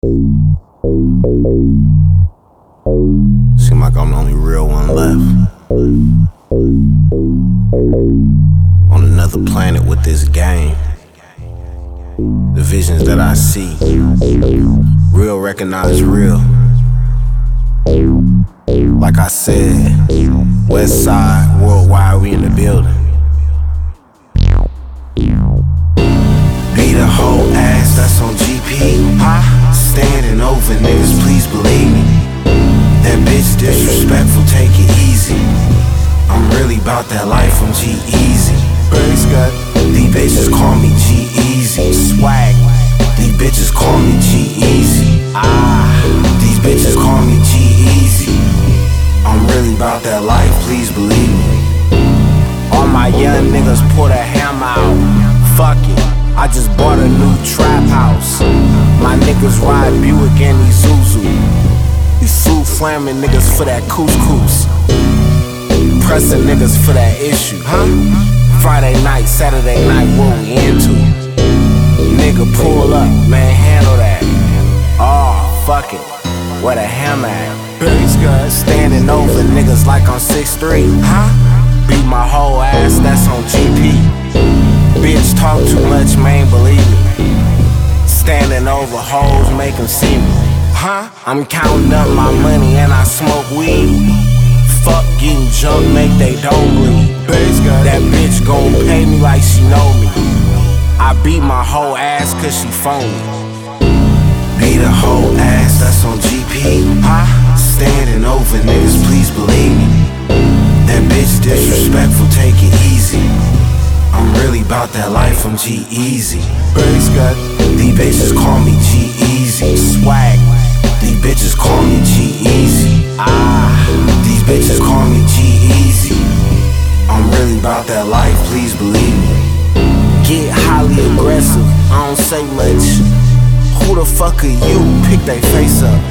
Seem like I'm the only real one left. On another planet with this game. The visions that I see, real recognize real. Like I said, West Side, worldwide, we in the building. Beat a whole ass, that's on GP. Standing over niggas, please believe me. That bitch disrespectful, take it easy. I'm really about that life, I'm G-Eazy. These bitches call me G-Eazy. Swag. These bitches call me G-Eazy. These bitches call me G-Eazy. I'm really about that life, please believe me. All my young niggas pull the hammer out. Fuck it, I just bought a new trap house. My niggas ride Buick and Isuzu. These suit flamin' niggas for that couscous. Pressin' niggas for that issue, Friday night, Saturday night, what we into? Nigga pull up, man, handle that. Oh, fuck it, where the hammer at? Standing over niggas like I'm 6'3", Beat my whole ass, that's on GP. Bitch talk too much, man, believe me. Standing over hoes, make them see me. I'm counting up my money and I smoke weed. Fuck getting jumped, make they don't bleed. That bitch gon' pay me like she know me. I beat my whole ass cause she phony. Beat a whole ass, that's on GP. Standing over niggas, please believe me. That bitch disrespectful, take it easy. I'm really about that life, I'm G-Eazy. These bitches call me G-Eazy. Swag. These bitches call me G-Eazy. These bitches call me G-Eazy. I'm really about that life, please believe me. Get highly aggressive, I don't say much. Who the fuck are you? Pick they face up.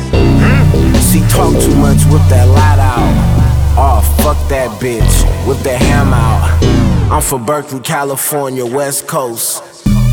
She talk too much, whip that light out. Oh, fuck that bitch, whip that ham out. I'm from Berkeley, California, West Coast.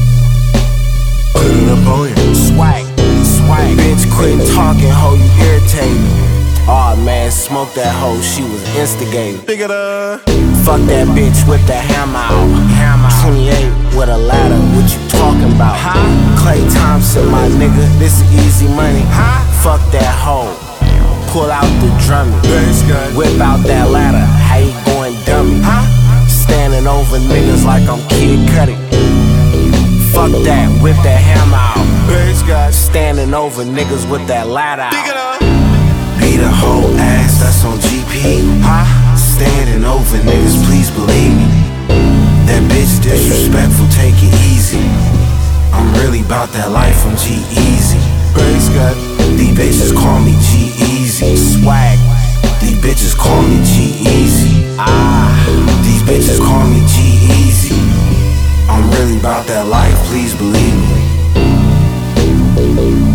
Put it up on you. Swag. Bitch, quit talking, ho, you irritating. Aw, man, smoke that hoe, she was instigating. Fuck that bitch with the hammer out. 28 with a ladder, what you talking about? Clay Thompson, my nigga, this is easy money. Fuck that hoe, pull out the drummy. Whip out that ladder, how you going dummy? Standing over niggas like I'm Kid Cudi. Fuck that, whip that hammer out. Standing over niggas with that ladder out. Beat a whole ass, that's on GP. Standing over niggas, please believe me. That bitch disrespectful, take it easy. I'm really about that life, I'm G-Eazy. These bitches call me G-Eazy. Swag. These bitches call me G-Eazy. These bitches call me G-Eazy. I'm really about that life, please believe me.